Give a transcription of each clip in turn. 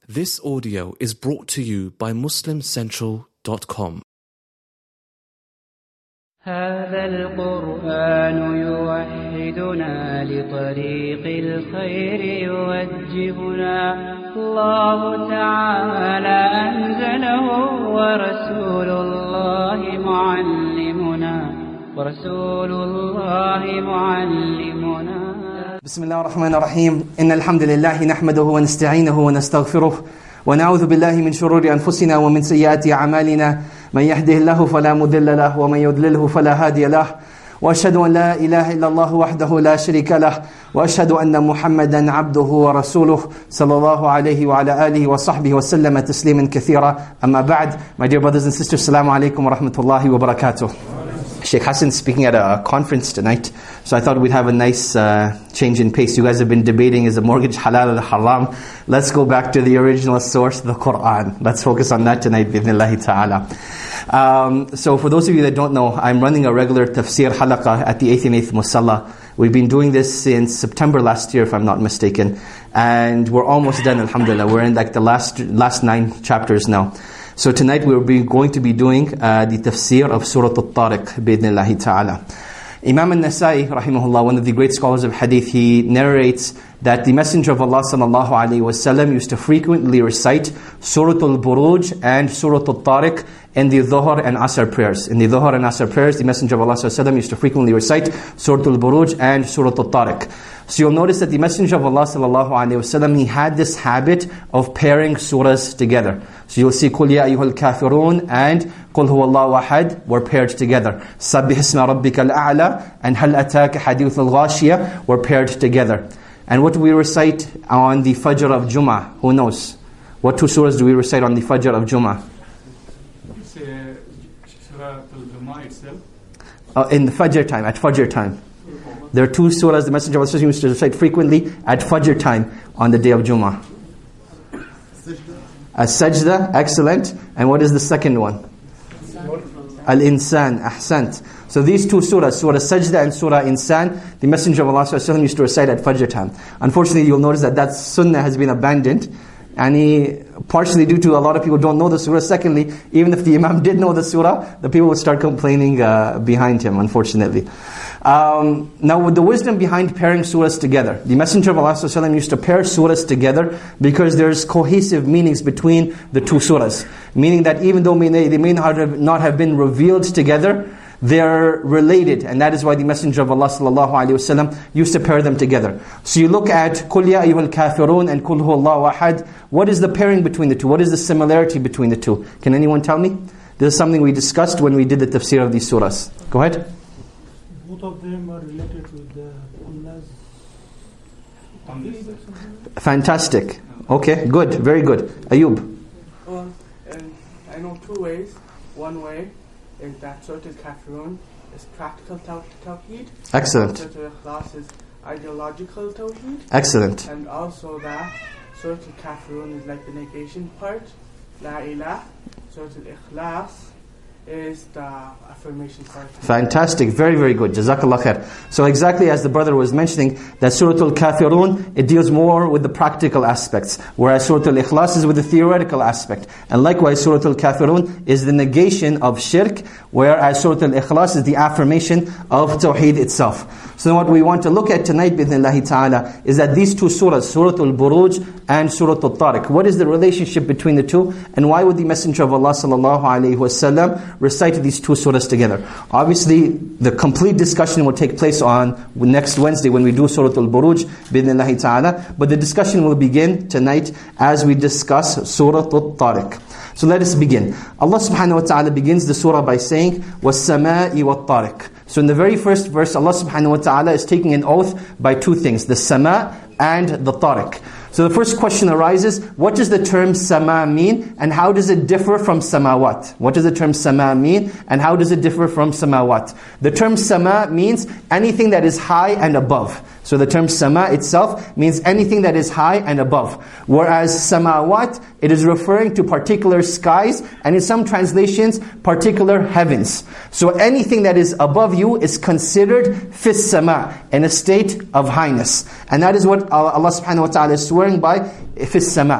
This audio is brought to you by MuslimCentral.com. هذا القرآن يوحدنا لطريق الخير يوجهنا الله تعالى أنزله ورسول الله معلمنا بسم الله الرحمن الرحيم إن الحمد لله نحمده ونستعينه ونستغفره ونعوذ بالله من شرور أنفسنا ومن سيئات أعمالنا من يهده الله فلا مضل له ومن يضلله فلا هادي له وأشهد أن لا إله إلا الله وحده لا شريك له وأشهد أن محمدا عبده ورسوله صلى الله عليه وعلى آله وصحبه وسلم تسليما كثيرا أما بعد. My dear brothers and sisters, Assalamu alaikum wa rahmatullahi wa barakatuh. Sheikh Hassan speaking at a conference tonight, so I thought we'd have a nice change in pace. You guys have been debating, is a mortgage halal or haram? Let's go back to the original source, the Quran. Let's focus on that tonight, bi'idhnillahi ta'ala. So for those of you that don't know, I'm running a regular tafsir halaqa at the 8th and 8th Musalla. We've been doing this since September last year, if I'm not mistaken. And we're almost done, alhamdulillah. We're in like the last 9 chapters now. So tonight we're going to be doing the tafsir of Surah At-Tariq, bi'idhnillahi ta'ala. Imam al-Nasai, rahimahullah, one of the great scholars of hadith, he narrates that the Messenger of Allah sallallahu alaihi wasallam used to frequently recite Surah Al-Buruj and Surah At-Tariq in the Dhuhr and Asr prayers. In the Dhuhr and Asr prayers, the Messenger of Allah sallallahu alaihi wasallam used to frequently recite Surah Al-Buruj and Surah At-Tariq. So you'll notice that the Messenger of Allah sallallahu alaihi wasallam, he had this habit of pairing surahs together. So you'll see Qul Ya Ayyuhal Kafirun and Qul Huwallahu Ahad were paired together. Sabbih Isma Rabbikal A'la and Hal Ataka Hadith Al-Ghashiyah were paired together. And what do we recite on the Fajr of Jummah? Who knows? What 2 surahs do we recite on the Fajr of Jummah? It's Surah Al-Jummah itself. In the Fajr time, at Fajr time. There are 2 surahs the Messenger of Allah used to recite frequently at Fajr time on the day of Jummah. As-Sajda, excellent. And what is the second one? Al-Insan, ahsant. So these 2 surahs, Surah Sajda and Surah Insan, the Messenger of Allah used to recite at Fajr time. Unfortunately, you'll notice that sunnah has been abandoned. And partially due to a lot of people don't know the surah. Secondly, even if the Imam did know the surah, the people would start complaining behind him, unfortunately. Now with the wisdom behind pairing surahs together, the Messenger of Allah used to pair surahs together because there's cohesive meanings between the 2 surahs. Meaning that even though they may not have been revealed together, they're related, and that is why the Messenger of Allah sallallahu alaihi wasallam used to pair them together. So you look at Qul Ya Ayyuhal Kafirun and Qul Huwallahu Ahad. What is the pairing between the 2? What is the similarity between the 2? Can anyone tell me? This is something we discussed when we did the tafsir of these surahs. Go ahead. Both of them are related with the Allah's. Fantastic. Okay, good, very good. Ayub. Well, I know 2 ways. One way is that Surah Al-Kafirun is practical tawheed. Excellent. Surah Al-Ikhlas is ideological tawheed. Excellent. And also that Surah Al-Kafirun is like the negation part, La ilah. Surah Al-Ikhlas is the affirmation part. Fantastic, very, very good. Jazakallah khair. So exactly as the brother was mentioning, that Surah Al-Kafirun, it deals more with the practical aspects, whereas Surah Al-Ikhlas is with the theoretical aspect. And likewise, Surah Al-Kafirun is the negation of shirk, whereas Surah Al-Ikhlas is the affirmation of Tawheed itself. So what we want to look at tonight, bi'idhnillahi ta'ala, is that these 2 surahs, Surah Al-Buruj and Surah At-Tariq, what is the relationship between the 2, and why would the Messenger of Allah sallallahu alaihi wasallam recite these 2 surahs together? Obviously, the complete discussion will take place on next Wednesday when we do Surah Al-Buruj, bi'idhnillahi ta'ala, but the discussion will begin tonight as we discuss Surah At-Tariq. So let us begin. Allah subhanahu wa ta'ala begins the surah by saying, وَالسَّمَاءِ وَالطَّارِقِ. So in the very first verse, Allah subhanahu wa ta'ala is taking an oath by 2 things, the sama and the tariq. So the first question arises, what does the term sama mean, and how does it differ from samawat? What does the term sama mean, and how does it differ from samawat? The term sama means anything that is high and above. So the term sama itself means anything that is high and above. Whereas samawat, it is referring to particular skies, and in some translations, particular heavens. So anything that is above you is considered fis sama, in a state of highness. And that is what Allah subhanahu wa ta'ala is swearing by, fis sama.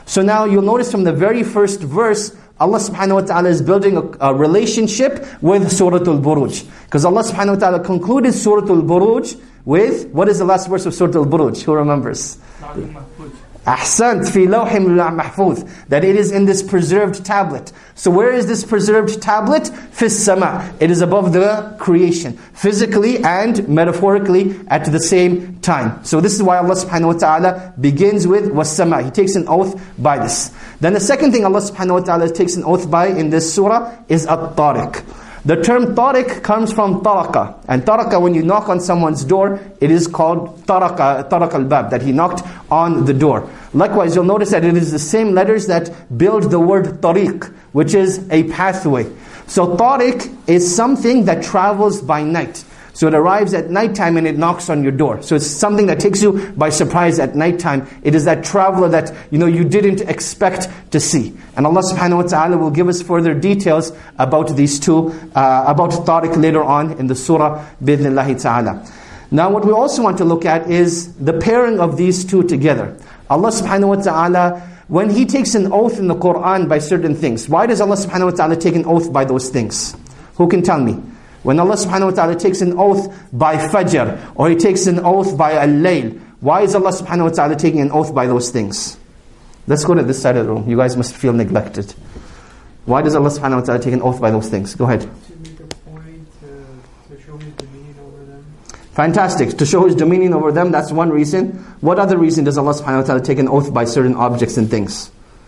So now you'll notice from the very first verse, Allah subhanahu wa ta'ala is building a relationship with Surah Al-Buruj. Because Allah subhanahu wa ta'ala concluded Surah Al-Buruj with, what is the last verse of Surah Al-Buruj? Who remembers? Ahsant, fi lawhim mahfuz. That it is in this preserved tablet. So where is this preserved tablet? Fis sama. It is above the creation. Physically and metaphorically at the same time. So this is why Allah subhanahu wa ta'ala begins with was sama. He takes an oath by this. Then the second thing Allah subhanahu wa ta'ala takes an oath by in this surah is at-tariq. The term tariq comes from taraka. And taraka, when you knock on someone's door, it is called taraka al-bab, that he knocked on the door. Likewise, you'll notice that it is the same letters that build the word tariq, which is a pathway. So tariq is something that travels by night. So it arrives at nighttime and it knocks on your door. So it's something that takes you by surprise at nighttime. It is that traveler that you didn't expect to see. And Allah subhanahu wa ta'ala will give us further details about these two, about tariq later on in the surah, bi'idhnillahi ta'ala. Now what we also want to look at is the pairing of these two together. Allah subhanahu wa ta'ala, when He takes an oath in the Quran by certain things, why does Allah subhanahu wa ta'ala take an oath by those things? Who can tell me? When Allah subhanahu wa ta'ala takes an oath by Fajr, or He takes an oath by Al-Layl, why is Allah subhanahu wa ta'ala taking an oath by those things? Let's go to this side of the room. You guys must feel neglected. Why does Allah subhanahu wa ta'ala take an oath by those things? Go ahead. To make a point, to show His dominion over them. Fantastic. To show His dominion over them, that's one reason. What other reason does Allah subhanahu wa ta'ala take an oath by certain objects and things?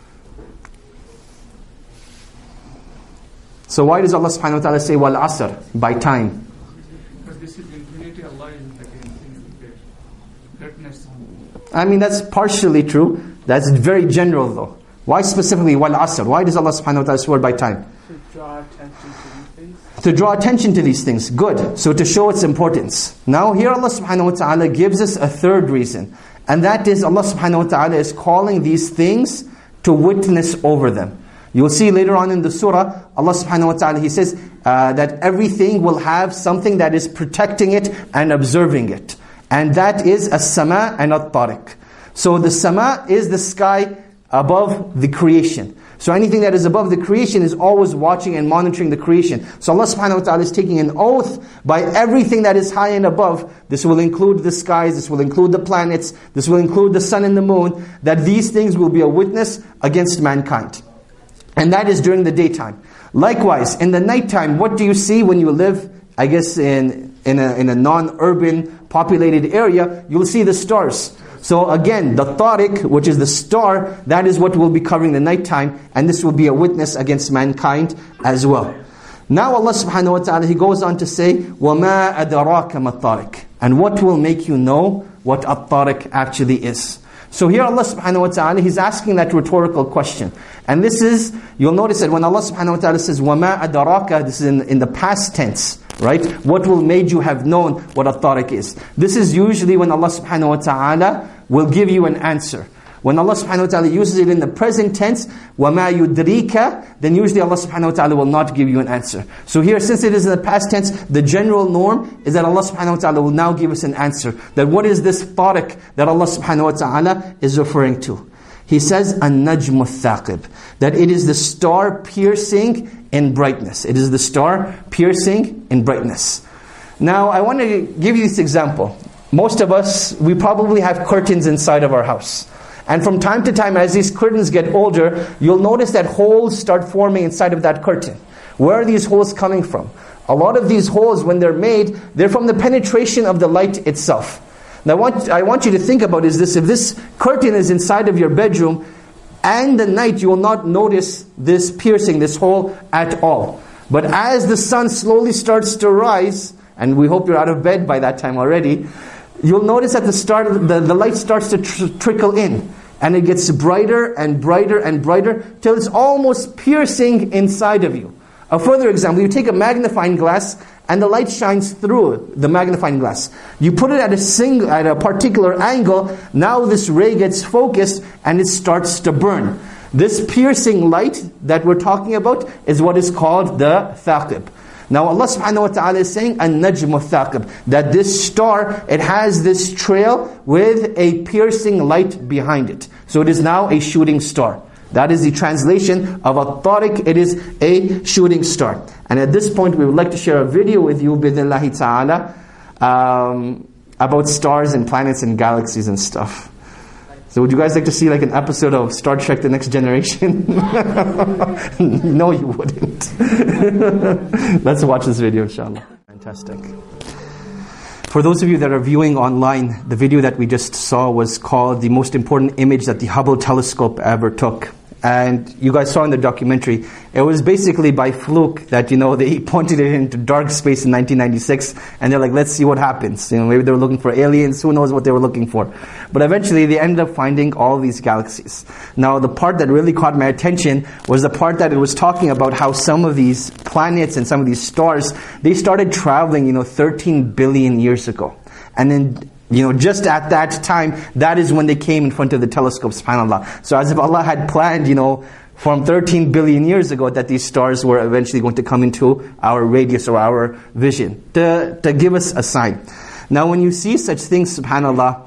So why does Allah subhanahu wa ta'ala say wal asr, by time? Because this is infinity, Allah is against greatness. I mean, that's partially true. That's very general though. Why specifically wal asr? Why does Allah subhanahu wa ta'ala swear by time? To draw attention to these things. To draw attention to these things. Good. So to show its importance. Now here Allah subhanahu wa ta'ala gives us a third reason. And that is Allah subhanahu wa ta'ala is calling these things to witness over them. You'll see later on in the surah, Allah subhanahu wa ta'ala, He says that everything will have something that is protecting it and observing it. And that is as-sama and at-tariq. So the sama is the sky above the creation. So anything that is above the creation is always watching and monitoring the creation. So Allah subhanahu wa ta'ala is taking an oath by everything that is high and above. This will include the skies, this will include the planets, this will include the sun and the moon, that these things will be a witness against mankind. And that is during the daytime. Likewise, in the nighttime, what do you see when you live, I guess, in a non-urban populated area? You'll see the stars. So again, the tariq, which is the star, that is what will be covering the nighttime, and this will be a witness against mankind as well. Now Allah subhanahu wa ta'ala, He goes on to say, وَمَا أَدَرَاكَ مَا الطَّارِقُ. And what will make you know what at-tariq actually is? So here Allah subhanahu wa ta'ala, He's asking that rhetorical question. And this is, you'll notice that when Allah subhanahu wa ta'ala says, وَمَا أَدَرَاكَ, this is in the past tense, right? What will made you have known what at-tariq is? This is usually when Allah subhanahu wa ta'ala will give you an answer. When Allah subhanahu wa ta'ala uses it in the present tense, وَمَا يُدْرِيكَ, then usually Allah subhanahu wa ta'ala will not give you an answer. So here, since it is in the past tense, the general norm is that Allah subhanahu wa ta'ala will now give us an answer. That what is this tariq that Allah subhanahu wa ta'ala is referring to? He says, النَّجْمُ الثَّاقِبِ, that it is the star piercing in brightness. It is the star piercing in brightness. Now, I want to give you this example. Most of us, we probably have curtains inside of our house. And from time to time, as these curtains get older, you'll notice that holes start forming inside of that curtain. Where are these holes coming from? A lot of these holes, when they're made, they're from the penetration of the light itself. Now what I want you to think about is this: if this curtain is inside of your bedroom, and the night you will not notice this piercing, this hole at all. But as the sun slowly starts to rise, and we hope you're out of bed by that time already, you'll notice at the start, the light starts to trickle in. And it gets brighter and brighter and brighter till it's almost piercing inside of you. A further example, you take a magnifying glass and the light shines through the magnifying glass. You put it at a particular angle, now this ray gets focused and it starts to burn. This piercing light that we're talking about is what is called the thaqib. Now Allah subhanahu wa ta'ala is saying, An-Najm al-Thaqib, that this star, it has this trail with a piercing light behind it. So it is now a shooting star. That is the translation of At-Tariq. It is a shooting star. And at this point, we would like to share a video with you, bidnillahi ta'ala, about stars and planets and galaxies and stuff. So would you guys like to see like an episode of Star Trek The Next Generation? No, you wouldn't. Let's watch this video, inshallah. Fantastic. For those of you that are viewing online, the video that we just saw was called The Most Important Image That the Hubble Telescope Ever Took. And you guys saw in the documentary, it was basically by fluke that, they pointed it into dark space in 1996, and they're like, let's see what happens. Maybe they were looking for aliens, who knows what they were looking for. But eventually they ended up finding all these galaxies. Now the part that really caught my attention was the part that it was talking about how some of these planets and some of these stars, they started traveling, 13 billion years ago. And then just at that time, that is when they came in front of the telescope, subhanAllah. So as if Allah had planned, from 13 billion years ago that these stars were eventually going to come into our radius or our vision to give us a sign. Now when you see such things, subhanAllah,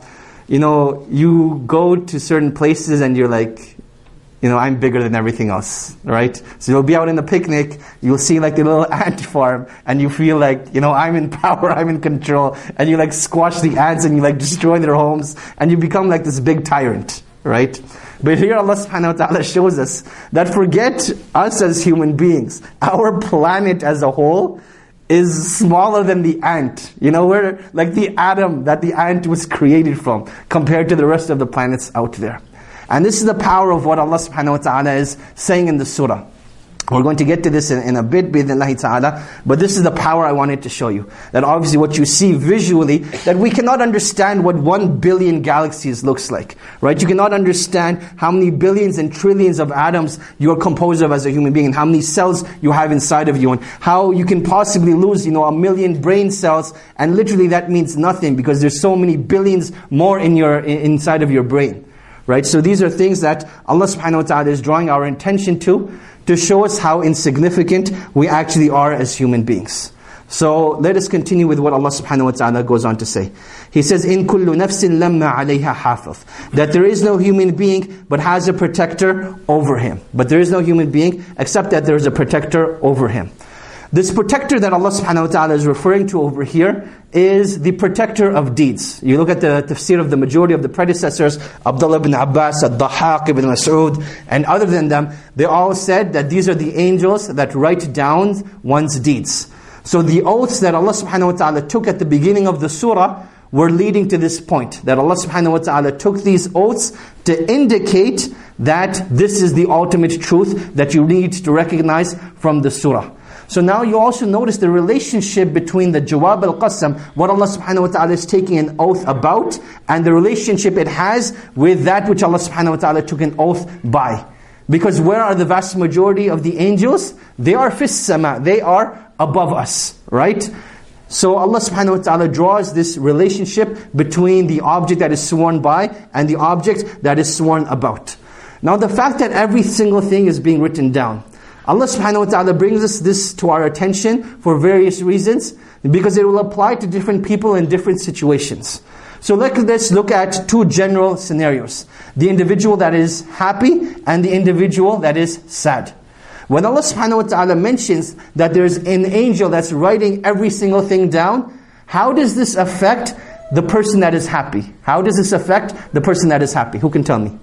you go to certain places and you're like, I'm bigger than everything else, right? So you'll be out in a picnic, you'll see like the little ant farm, and you feel like, I'm in power, I'm in control, and you like squash the ants and you like destroy their homes, and you become like this big tyrant, right? But here Allah subhanahu wa ta'ala shows us that forget us as human beings, our planet as a whole is smaller than the ant. We're like the atom that the ant was created from, compared to the rest of the planets out there. And this is the power of what Allah subhanahu wa ta'ala is saying in the surah. We're going to get to this in a bit, bi'idhnillahi ta'ala. But this is the power I wanted to show you. That obviously what you see visually, that we cannot understand what 1 billion galaxies looks like. Right? You cannot understand how many billions and trillions of atoms you are composed of as a human being, and how many cells you have inside of you, and how you can possibly lose, 1 million brain cells, and literally that means nothing, because there's so many billions more inside of your brain. Right? So these are things that Allah subhanahu wa ta'ala is drawing our attention to show us how insignificant we actually are as human beings. So let us continue with what Allah subhanahu wa ta'ala goes on to say. He says, إِن كُلُّ نَفْسٍ لَمَّا عَلَيْهَا حَافِظٌ, that there is no human being but has a protector over him. But there is no human being except that there is a protector over him. This protector that Allah subhanahu wa ta'ala is referring to over here is the protector of deeds. You look at the tafsir of the majority of the predecessors, Abdullah ibn Abbas, Ad-Dahhaq ibn Mas'ud, and other than them, they all said that these are the angels that write down one's deeds. So the oaths that Allah subhanahu wa ta'ala took at the beginning of the surah were leading to this point, that Allah subhanahu wa ta'ala took these oaths to indicate that this is the ultimate truth that you need to recognize from the surah. So now you also notice the relationship between the Jawab al-Qasam, what Allah subhanahu wa ta'ala is taking an oath about, and the relationship it has with that which Allah subhanahu wa ta'ala took an oath by. Because where are the vast majority of the angels? They are fis sama, they are above us, right? So Allah subhanahu wa ta'ala draws this relationship between the object that is sworn by and the object that is sworn about. Now the fact that every single thing is being written down, Allah subhanahu wa ta'ala brings us this to our attention for various reasons, because it will apply to different people in different situations. So let's look at two general scenarios. The individual that is happy and the individual that is sad. When Allah subhanahu wa ta'ala mentions that there's an angel that's writing every single thing down, how does this affect the person that is happy? How does this affect the person that is happy? Who can tell me?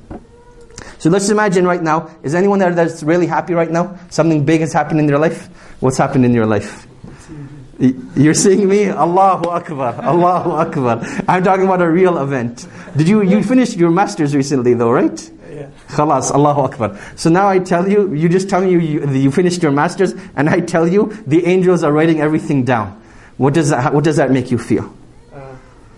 So let's imagine right now, is anyone there that's really happy right now? Something big has happened in their life? What's happened in your life? You're seeing me? Allahu Akbar, Allahu Akbar. I'm talking about a real event. You finished your masters recently though, right? Yeah. Khalas, Allahu Akbar. So now I tell you, you just tell me you finished your masters, and I tell you the angels are writing everything down. What does that make you feel?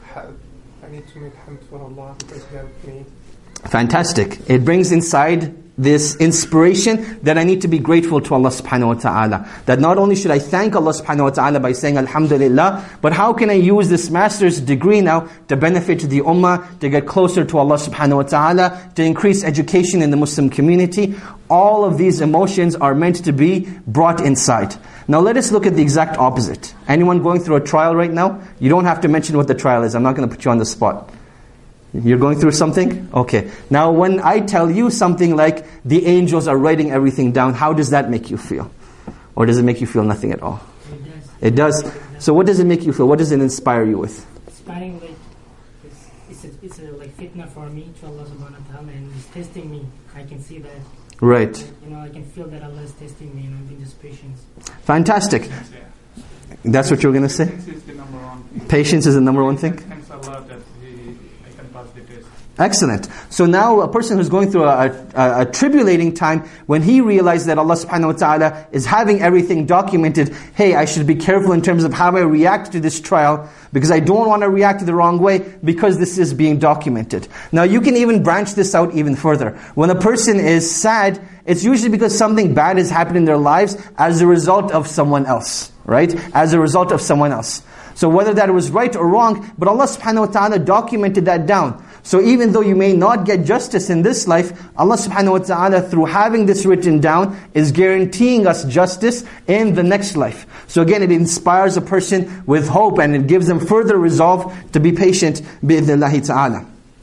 I need to make hamd for Allah because He helped me. Fantastic. It brings inside this inspiration that I need to be grateful to Allah subhanahu wa ta'ala. That not only should I thank Allah subhanahu wa ta'ala by saying Alhamdulillah, but how can I use this master's degree now to benefit the ummah, to get closer to Allah subhanahu wa ta'ala, to increase education in the Muslim community. All of these emotions are meant to be brought inside. Now let us look at the exact opposite. Anyone going through a trial right now? You don't have to mention what the trial is. I'm not going to put you on the spot. You're going through something? Okay. Now when I tell you something like, the angels are writing everything down, how does that make you feel? Or does it make you feel nothing at all? It does. It does? So what does it make you feel? What does it inspire you with? Inspiring, like, it's a like fitna for me to Allah subhanahu wa ta'ala, and He's testing me. I can see that. Right. I can feel that Allah is testing me, and I'm being just patient. Fantastic. That's what you're going to say? Patience is the number one thing. Patience is the number one thing? Thanks Allah that I can pass the test. Excellent. So now a person who's going through a tribulating time, when he realizes that Allah subhanahu wa ta'ala is having everything documented, hey, I should be careful in terms of how I react to this trial, because I don't want to react the wrong way, because this is being documented. Now you can even branch this out even further. When a person is sad, it's usually because something bad has happened in their lives as a result of someone else. Right? As a result of someone else. So whether that was right or wrong, but Allah subhanahu wa ta'ala documented that down. So even though you may not get justice in this life, Allah subhanahu wa ta'ala, through having this written down, is guaranteeing us justice in the next life. So again, it inspires a person with hope, and it gives them further resolve to be patient, bi'idhnillahi ta'ala.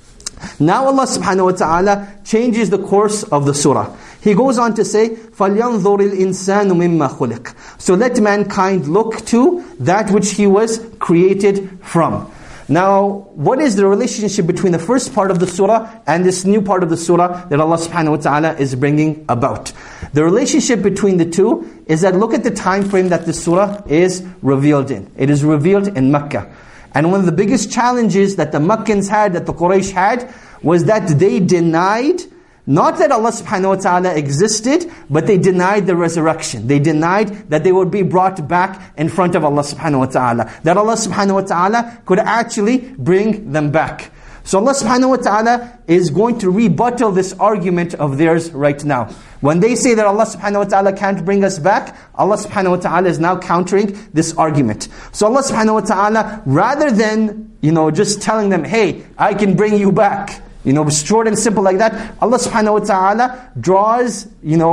Now Allah subhanahu wa ta'ala changes the course of the surah. He goes on to say, فَلْيَنْظُرِ الْإِنسَانُ مِمَّا خُلِقَ. So let mankind look to that which he was created from. Now, what is the relationship between the first part of the surah and this new part of the surah that Allah subhanahu wa ta'ala is bringing about? The relationship between the two is that look at the time frame that the surah is revealed in. It is revealed in Mecca. And one of the biggest challenges that the Meccans had, that the Quraysh had, was that they denied, not that Allah subhanahu wa ta'ala existed, but they denied the resurrection. They denied that they would be brought back in front of Allah subhanahu wa ta'ala. That Allah subhanahu wa ta'ala could actually bring them back. So Allah subhanahu wa ta'ala is going to rebuttal this argument of theirs right now. When they say that Allah subhanahu wa ta'ala can't bring us back, Allah subhanahu wa ta'ala is now countering this argument. So Allah subhanahu wa ta'ala, rather than just telling them, hey, I can bring you back, short and simple like that, Allah subhanahu wa ta'ala draws,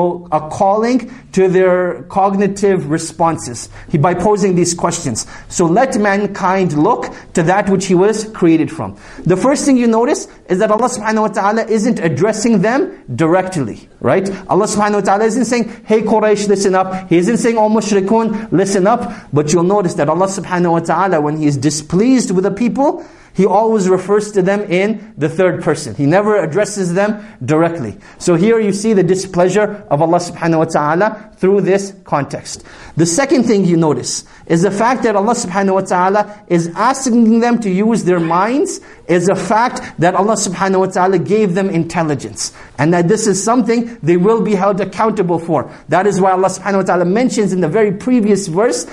a calling to their cognitive responses by posing these questions. So let mankind look to that which he was created from. The first thing you notice is that Allah subhanahu wa ta'ala isn't addressing them directly, right? Allah subhanahu wa ta'ala isn't saying, hey Quraysh, listen up. He isn't saying, oh mushrikun, listen up. But you'll notice that Allah subhanahu wa ta'ala, when He is displeased with the people, He always refers to them in the third person. He never addresses them directly. So here you see the displeasure of Allah subhanahu wa ta'ala through this context. The second thing you notice is the fact that Allah subhanahu wa ta'ala is asking them to use their minds, is a fact that Allah subhanahu wa ta'ala gave them intelligence. And that this is something they will be held accountable for. That is why Allah subhanahu wa ta'ala mentions in the very previous verse,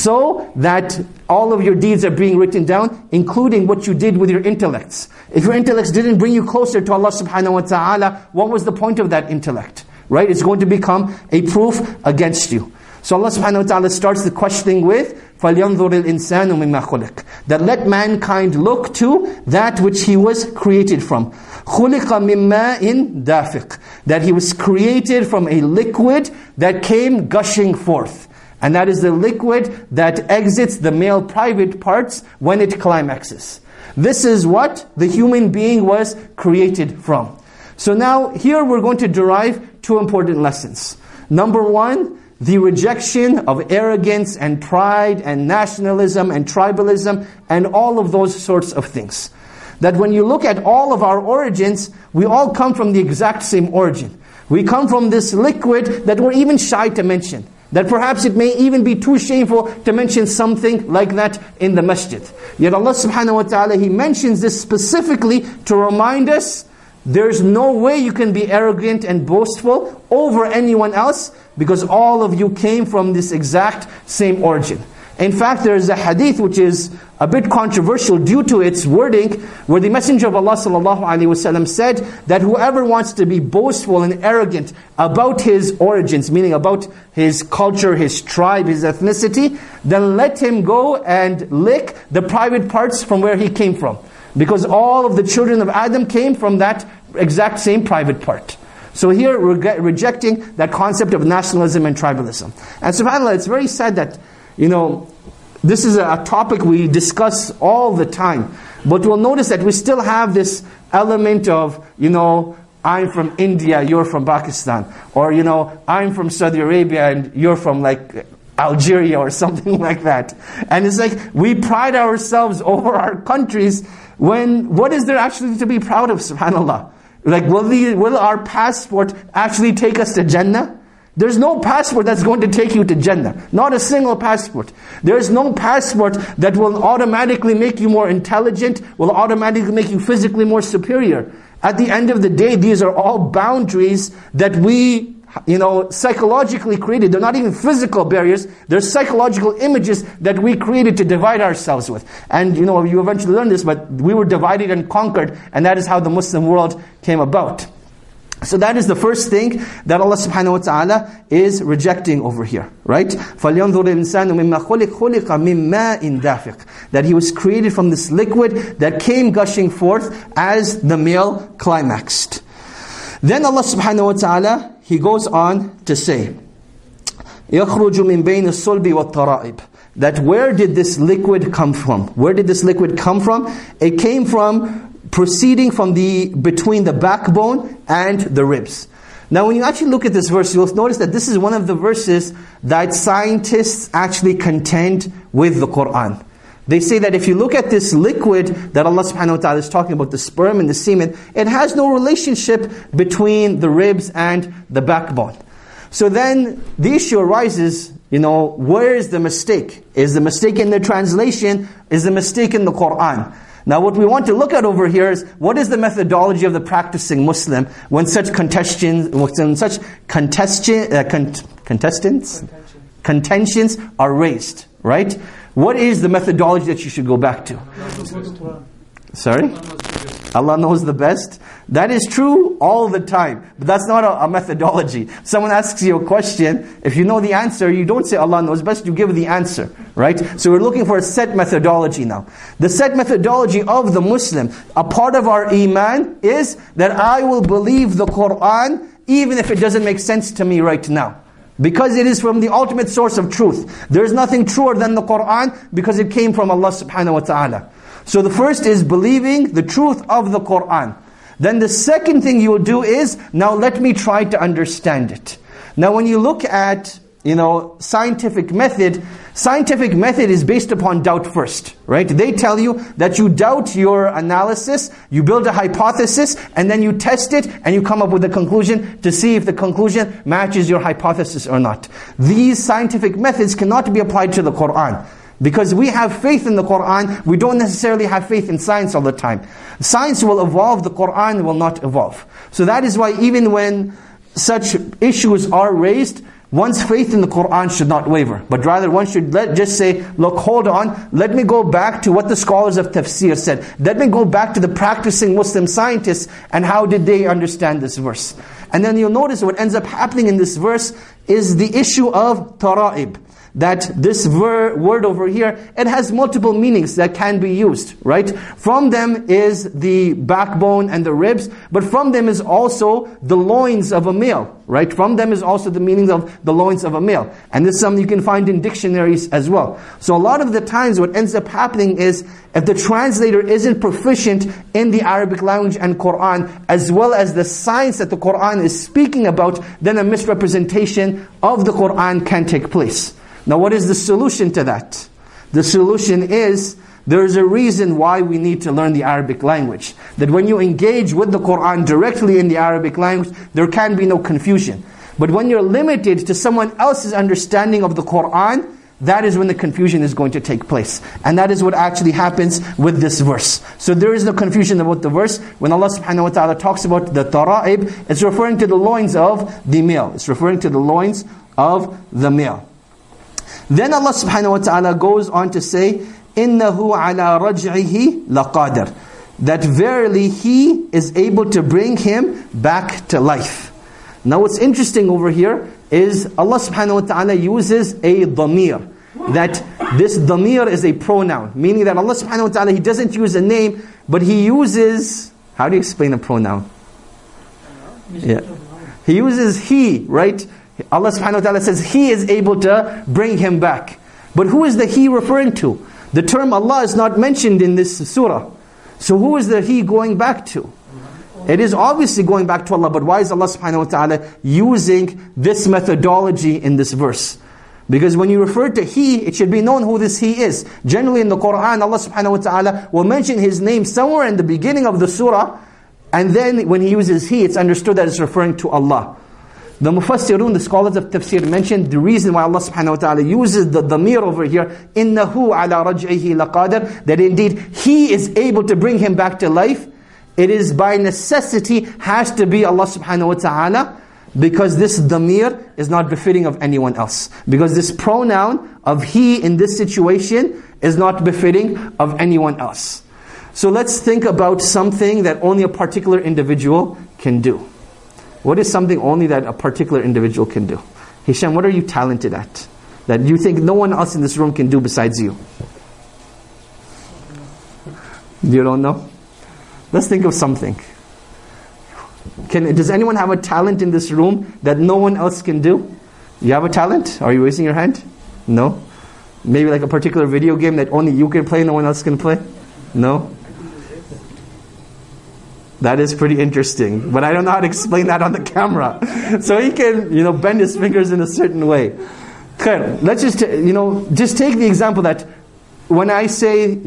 so that all of your deeds are being written down, including what you did with your intellects. If your intellects didn't bring you closer to Allah subhanahu wa ta'ala, what was the point of that intellect? Right? It's going to become a proof against you. So Allah subhanahu wa ta'ala starts the questioning with, فَلْيَنْظُرِ الْإِنسَانُ مِمَّا خُلِقَ. That let mankind look to that which he was created from. خُلِقَ مِن مَّاءٍ دَافِقٍ. That he was created from a liquid that came gushing forth. And that is the liquid that exits the male private parts when it climaxes. This is what the human being was created from. So now here we're going to derive two important lessons. Number one, the rejection of arrogance and pride and nationalism and tribalism and all of those sorts of things. That when you look at all of our origins, we all come from the exact same origin. We come from this liquid that we're even shy to mention. That perhaps it may even be too shameful to mention something like that in the masjid. Yet Allah subhanahu wa ta'ala, He mentions this specifically to remind us there's no way you can be arrogant and boastful over anyone else, because all of you came from this exact same origin. In fact, there is a hadith which is a bit controversial due to its wording, where the Messenger of Allah ﷺ said that whoever wants to be boastful and arrogant about his origins, meaning about his culture, his tribe, his ethnicity, then let him go and lick the private parts from where he came from. Because all of the children of Adam came from that exact same private part. So here we're rejecting that concept of nationalism and tribalism. And subhanAllah, it's very sad that, this is a topic we discuss all the time. But we'll notice that we still have this element of, I'm from India, you're from Pakistan. Or, I'm from Saudi Arabia and you're from Algeria or something like that. And it's like we pride ourselves over our countries when what is there actually to be proud of, subhanAllah? Will our passport actually take us to Jannah? There's no passport that's going to take you to Jannah. Not a single passport. There's no passport that will automatically make you more intelligent, will automatically make you physically more superior. At the end of the day, these are all boundaries that we, psychologically created. They're not even physical barriers. They're psychological images that we created to divide ourselves with. And, you eventually learn this, but we were divided and conquered, and that is how the Muslim world came about. So that is the first thing that Allah subhanahu wa ta'ala is rejecting over here, right? فَلْيَنْظُرِ الْإِنسَانُ مِمَّا خُلِقَ مِنْ مَاءٍ دَافِقٍ. That he was created from this liquid that came gushing forth as the male climaxed. Then Allah subhanahu wa ta'ala, He goes on to say, يَخْرُجُ مِنْ بَيْنِ الصُّلْبِ وَالتَّرَائِبِ. That where did this liquid come from? Where did this liquid come from? It came from proceeding from between the backbone and the ribs. Now when you actually look at this verse, you'll notice that this is one of the verses that scientists actually contend with the Qur'an. They say that if you look at this liquid that Allah subhanahu wa ta'ala is talking about, the sperm and the semen, it has no relationship between the ribs and the backbone. So then the issue arises, where is the mistake? Is the mistake in the translation? Is the mistake in the Qur'an? Now what we want to look at over here is, what is the methodology of the practicing Muslim when such contentions are raised, right? What is the methodology that you should go back to? Sorry? Allah knows the best. That is true all the time. But that's not a methodology. Someone asks you a question, if you know the answer, you don't say Allah knows best, you give the answer. Right? So we're looking for a set methodology now. The set methodology of the Muslim, a part of our iman is that I will believe the Qur'an even if it doesn't make sense to me right now. Because it is from the ultimate source of truth. There is nothing truer than the Qur'an because it came from Allah subhanahu wa ta'ala. So the first is believing the truth of the Qur'an. Then the second thing you will do is, now let me try to understand it. Now when you look at, scientific method is based upon doubt first, right? They tell you that you doubt your analysis, you build a hypothesis, and then you test it, and you come up with a conclusion to see if the conclusion matches your hypothesis or not. These scientific methods cannot be applied to the Qur'an. Because we have faith in the Qur'an, we don't necessarily have faith in science all the time. Science will evolve, the Qur'an will not evolve. So that is why even when such issues are raised, one's faith in the Qur'an should not waver. But rather one should just say, look, hold on, let me go back to what the scholars of tafsir said. Let me go back to the practicing Muslim scientists and how did they understand this verse. And then you'll notice what ends up happening in this verse is the issue of tara'ib. That this word over here, it has multiple meanings that can be used, right? From them is the backbone and the ribs, but from them is also the loins of a male, right? From them is also the meaning of the loins of a male. And this is something you can find in dictionaries as well. So a lot of the times what ends up happening is, if the translator isn't proficient in the Arabic language and Qur'an, as well as the science that the Qur'an is speaking about, then a misrepresentation of the Qur'an can take place. Now what is the solution to that? The solution is, there is a reason why we need to learn the Arabic language. That when you engage with the Qur'an directly in the Arabic language, there can be no confusion. But when you're limited to someone else's understanding of the Qur'an, that is when the confusion is going to take place. And that is what actually happens with this verse. So there is no confusion about the verse. When Allah subhanahu wa ta'ala talks about the tara'ib, it's referring to the loins of the male. It's referring to the loins of the male. Then Allah subhanahu wa ta'ala goes on to say, إِنَّهُ عَلَىٰ رَجْعِهِ لَقَادِرٌ, that verily He is able to bring him back to life. Now what's interesting over here is Allah subhanahu wa ta'ala uses a dhamir. That this dhamir is a pronoun, meaning that Allah subhanahu wa ta'ala, He doesn't use a name, but He uses, how do you explain a pronoun? Yeah. He uses He, right? Allah subhanahu wa ta'ala says He is able to bring him back. But who is the He referring to? The term Allah is not mentioned in this surah. So who is the He going back to? It is obviously going back to Allah, but why is Allah subhanahu wa ta'ala using this methodology in this verse? Because when you refer to He, it should be known who this He is. Generally in the Quran, Allah subhanahu wa ta'ala will mention His name somewhere in the beginning of the surah, and then when He uses He, it's understood that it's referring to Allah. The Mufassirun, the scholars of Tafsir, mentioned the reason why Allah subhanahu wa ta'ala uses the dhamir over here, إِنَّهُ عَلَىٰ رَجْعِهِ لَقَادِرٌ, that indeed He is able to bring him back to life. It is by necessity, has to be Allah subhanahu wa ta'ala, because this dhamir is not befitting of anyone else. Because this pronoun of He in this situation is not befitting of anyone else. So let's think about something that only a particular individual can do. What is something only that a particular individual can do? Hisham, what are you talented at? That you think no one else in this room can do besides you? You don't know? Let's think of something. Does anyone have a talent in this room that no one else can do? You have a talent? Are you raising your hand? No? Maybe like a particular video game that only you can play, no one else can play? No? That is pretty interesting. But I don't know how to explain that on the camera. So he can, bend his fingers in a certain way. Okay, let's just take the example that when I say,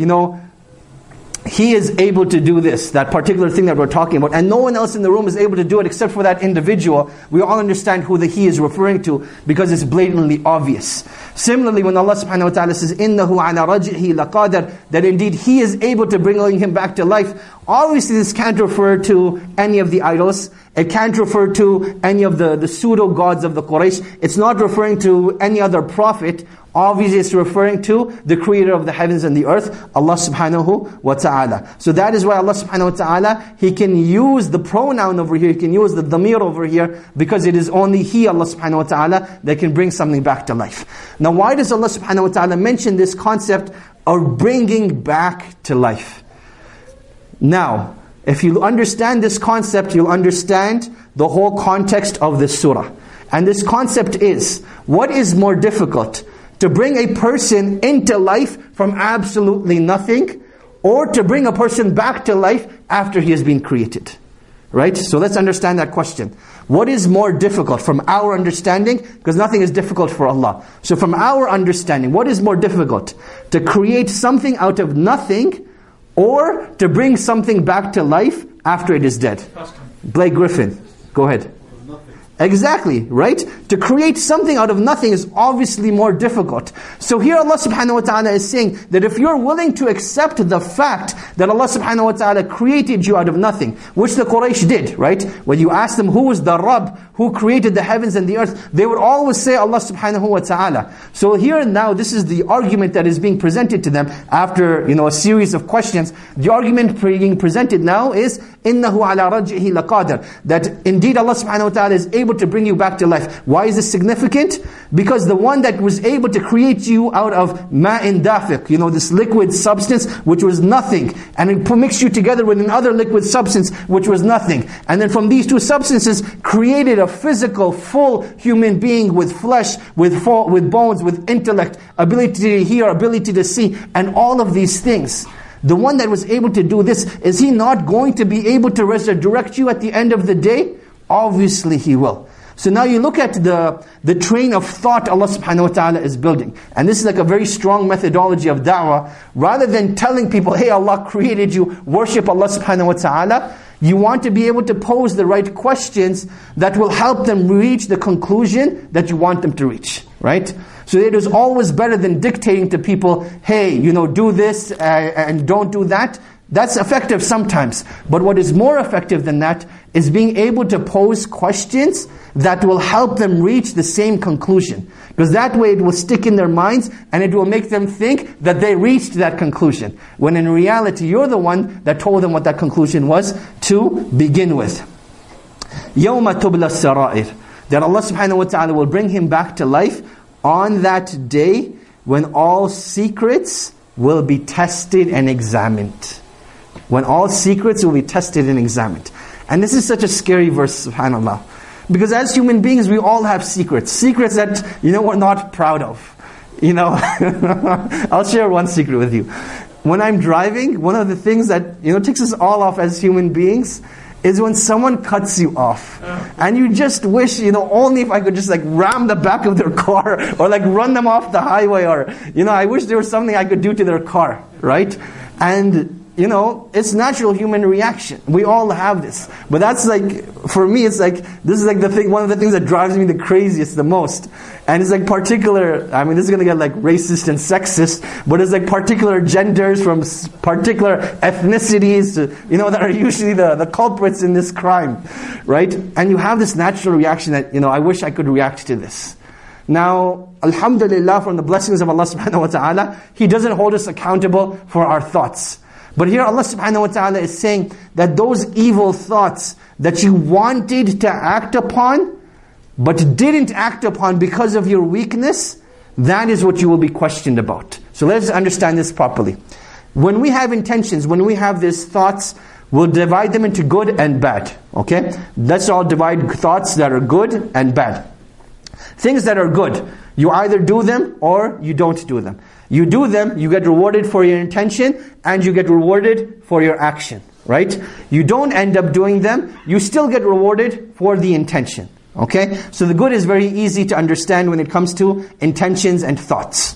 He is able to do this, that particular thing that we're talking about, and no one else in the room is able to do it except for that individual, we all understand who the He is referring to, because it's blatantly obvious. Similarly, when Allah subhanahu wa ta'ala says, إِنَّهُ عَلَىٰ رَجْعِهِ لَقَادِرٌ, that indeed He is able to bring him back to life, obviously this can't refer to any of the idols. It can't refer to any of the pseudo-gods of the Quraysh. It's not referring to any other prophet. Obviously it's referring to the creator of the heavens and the earth, Allah subhanahu wa ta'ala. So that is why Allah subhanahu wa ta'ala, He can use the pronoun over here, He can use the dhamir over here, because it is only He, Allah subhanahu wa ta'ala, that can bring something back to life. Now why does Allah subhanahu wa ta'ala mention this concept of bringing back to life? Now, if you understand this concept, you'll understand the whole context of this surah. And this concept is, what is more difficult? To bring a person into life from absolutely nothing, or to bring a person back to life after he has been created? Right? So let's understand that question. What is more difficult from our understanding? Because nothing is difficult for Allah. So from our understanding, what is more difficult? To create something out of nothing, or to bring something back to life after it is dead? Blake Griffin, go ahead. Exactly, right? To create something out of nothing is obviously more difficult. So here Allah subhanahu wa ta'ala is saying that if you're willing to accept the fact that Allah subhanahu wa ta'ala created you out of nothing, which the Quraysh did, right? When you ask them who is the Rabb, who created the heavens and the earth, they would always say Allah subhanahu wa ta'ala. So here and now, this is the argument that is being presented to them after a series of questions. The argument being presented now is إِنَّهُ عَلَىٰ رَجْعِهِ لَقَادِرٌ, that indeed Allah subhanahu wa ta'ala is able to bring you back to life. Why is this significant? Because the one that was able to create you out of ma'in dafiq, this liquid substance which was nothing, and it mixed you together with another liquid substance which was nothing, and then from these two substances created a physical, full human being with flesh, with bones, with intellect, ability to hear, ability to see, and all of these things. The one that was able to do this, is He not going to be able to resurrect you at the end of the day? Obviously He will. So now you look at the train of thought Allah subhanahu wa ta'ala is building. And this is like a very strong methodology of da'wah. Rather than telling people, hey, Allah created you, worship Allah subhanahu wa ta'ala, you want to be able to pose the right questions that will help them reach the conclusion that you want them to reach. Right? So it is always better than dictating to people, hey, do this and don't do that. That's effective sometimes. But what is more effective than that is being able to pose questions that will help them reach the same conclusion. Because that way it will stick in their minds and it will make them think that they reached that conclusion. When in reality, you're the one that told them what that conclusion was to begin with. يَوْمَ تُبْلَى السَّرَائِرِ. That Allah subhanahu wa ta'ala will bring him back to life on that day when all secrets will be tested and examined. When all secrets will be tested and examined. And this is such a scary verse, subhanAllah. Because as human beings, we all have secrets. Secrets that, we're not proud of. I'll share one secret with you. When I'm driving, one of the things that, ticks us all off as human beings is when someone cuts you off. And you just wish, only if I could just ram the back of their car or run them off the highway or, I wish there was something I could do to their car, right? And it's natural human reaction. We all have this. But that's for me, it's this is the thing, one of the things that drives me the craziest, the most. And it's particular, this is going to get racist and sexist, but it's particular genders from particular ethnicities, that are usually the culprits in this crime, right? And you have this natural reaction that, I wish I could react to this. Now, alhamdulillah, from the blessings of Allah subhanahu wa ta'ala, He doesn't hold us accountable for our thoughts. But here Allah subhanahu wa ta'ala is saying that those evil thoughts that you wanted to act upon, but didn't act upon because of your weakness, that is what you will be questioned about. So let's understand this properly. When we have intentions, when we have these thoughts, we'll divide them into good and bad. Okay? Let's all divide thoughts that are good and bad. Things that are good, you either do them or you don't do them. You do them, you get rewarded for your intention, and you get rewarded for your action, right? You don't end up doing them, you still get rewarded for the intention, okay? So the good is very easy to understand when it comes to intentions and thoughts.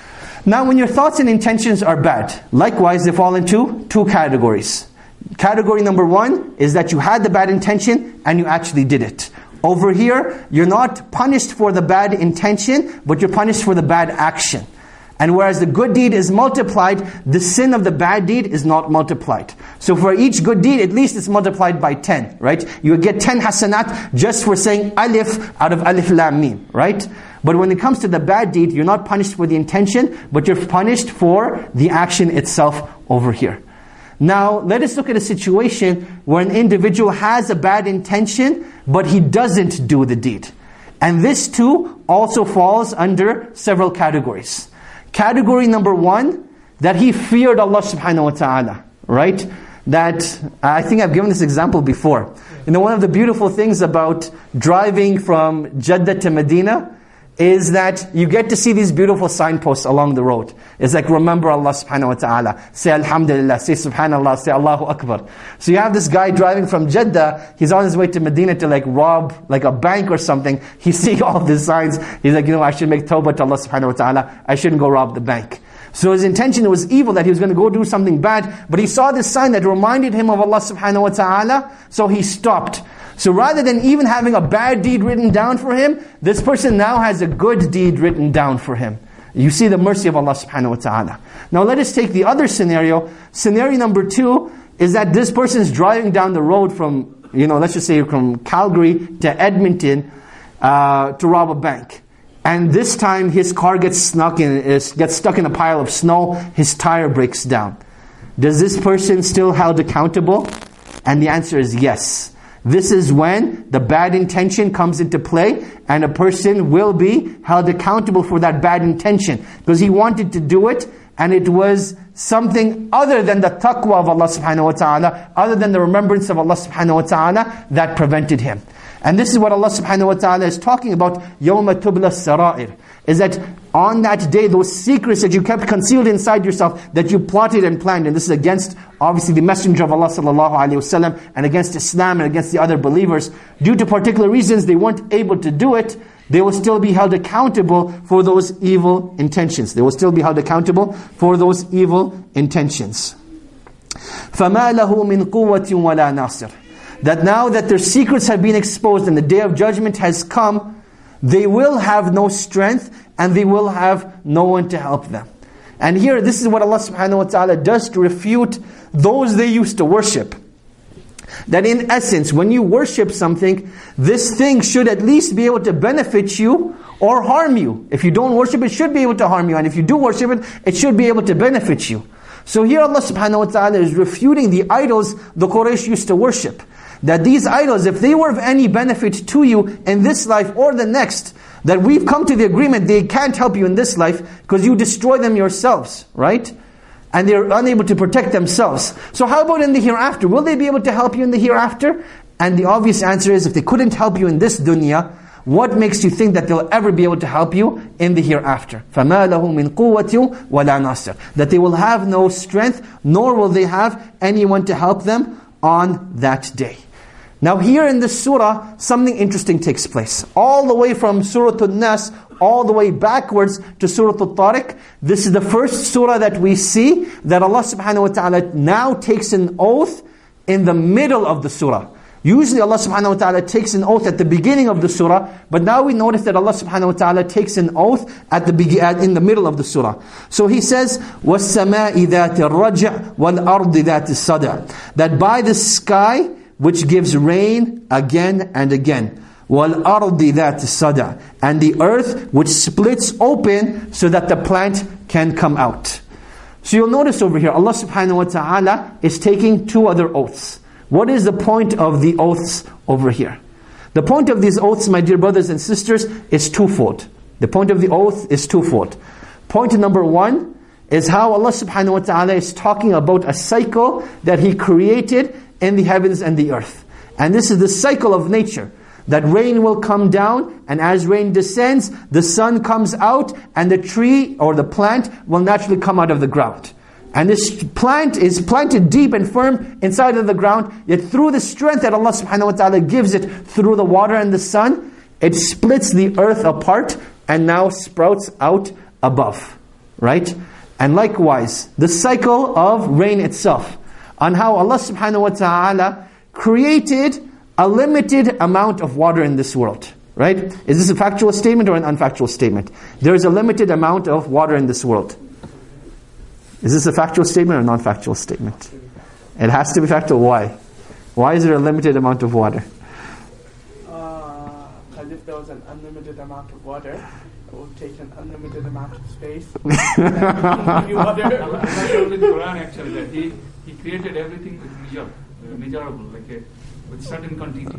Now when your thoughts and intentions are bad, likewise they fall into two categories. Category number one is that you had the bad intention and you actually did it. Over here, you're not punished for the bad intention, but you're punished for the bad action. And whereas the good deed is multiplied, the sin of the bad deed is not multiplied. So for each good deed, at least it's multiplied by 10, right? You would get 10 hasanat just for saying alif out of alif lam mim, right? But when it comes to the bad deed, you're not punished for the intention, but you're punished for the action itself over here. Now, let us look at a situation where an individual has a bad intention, but he doesn't do the deed. And this too also falls under several categories. Category number one, that he feared Allah subhanahu wa ta'ala, right? That, I think I've given this example before. One of the beautiful things about driving from Jeddah to Medina is that you get to see these beautiful signposts along the road. It's remember Allah subhanahu wa ta'ala. Say alhamdulillah, say subhanallah, say Allahu Akbar. So you have this guy driving from Jeddah, he's on his way to Medina to rob a bank or something. He's seeing all these signs. He's I should make tawbah to Allah subhanahu wa ta'ala. I shouldn't go rob the bank. So his intention was evil, that he was going to go do something bad. But he saw this sign that reminded him of Allah subhanahu wa ta'ala. So he stopped. So rather than even having a bad deed written down for him, this person now has a good deed written down for him. You see the mercy of Allah subhanahu wa ta'ala. Now let us take the other scenario. Scenario number two is that this person is driving down the road from, let's just say from Calgary to Edmonton to rob a bank. And this time his car gets stuck in a pile of snow, his tire breaks down. Does this person still held accountable? And the answer is yes. This is when the bad intention comes into play and a person will be held accountable for that bad intention. Because he wanted to do it and it was something other than the taqwa of Allah subhanahu wa ta'ala, other than the remembrance of Allah subhanahu wa ta'ala that prevented him. And this is what Allah subhanahu wa ta'ala is talking about, يَوْمَ تُبْلَى السَّرَائِرِ. Is that on that day, those secrets that you kept concealed inside yourself, that you plotted and planned, and this is against, obviously, the Messenger of Allah sallallahu alaihi wasallam, and against Islam and against the other believers, due to particular reasons they weren't able to do it, they will still be held accountable for those evil intentions. They will still be held accountable for those evil intentions. فَمَا لَهُ مِنْ قُوَّةٍ وَلَا نَاصِرٍ. That now that their secrets have been exposed and the day of judgment has come, they will have no strength and they will have no one to help them. And here, this is what Allah subhanahu wa ta'ala does to refute those they used to worship. That in essence, when you worship something, this thing should at least be able to benefit you or harm you. If you don't worship it, should be able to harm you. And if you do worship it, it should be able to benefit you. So here Allah subhanahu wa ta'ala is refuting the idols the Quraysh used to worship. That these idols, if they were of any benefit to you in this life or the next, that we've come to the agreement they can't help you in this life because you destroy them yourselves, right? And they're unable to protect themselves. So how about in the hereafter? Will they be able to help you in the hereafter? And the obvious answer is, if they couldn't help you in this dunya, what makes you think that they'll ever be able to help you in the hereafter? فَمَا لَهُ مِنْ قُوَّةٍ وَلَا نَاصِرٍ. That they will have no strength, nor will they have anyone to help them on that day. Now here in this surah, something interesting takes place. All the way from Surah An-Nas, all the way backwards to Surah At-Tariq, this is the first surah that we see that Allah subhanahu wa ta'ala now takes an oath in the middle of the surah. Usually Allah subhanahu wa ta'ala takes an oath at the beginning of the surah, but now we notice that Allah subhanahu wa ta'ala takes an oath in the middle of the surah. So He says, وَالسَّمَاءِ ذَاتِ الرَّجْعِ وَالْأَرْضِ ذَاتِ الصَّدَعِ. That by the sky, which gives rain again and again. وَالْأَرْضِ ذَاتِ الصَّدَعِ. And the earth which splits open so that the plant can come out. So you'll notice over here, Allah subhanahu wa ta'ala is taking two other oaths. What is the point of the oaths over here? The point of these oaths, my dear brothers and sisters, is twofold. The point of the oath is twofold. Point number one is how Allah subhanahu wa ta'ala is talking about a cycle that He created in the heavens and the earth. And this is the cycle of nature. That rain will come down, and as rain descends, the sun comes out, and the tree or the plant will naturally come out of the ground. And this plant is planted deep and firm inside of the ground, yet through the strength that Allah subhanahu wa ta'ala gives it through the water and the sun, it splits the earth apart and now sprouts out above. Right? And likewise, the cycle of rain itself, on how Allah subhanahu wa ta'ala created a limited amount of water in this world. Right? Is this a factual statement or an unfactual statement? There is a limited amount of water in this world. Is this a factual statement or a non-factual statement? It has to be factual. Why? Why is there a limited amount of water? Because if there was an unlimited amount of water, it would take an unlimited amount of space. Allah showed in the Quran actually that He created everything with measurable, with certain quantity.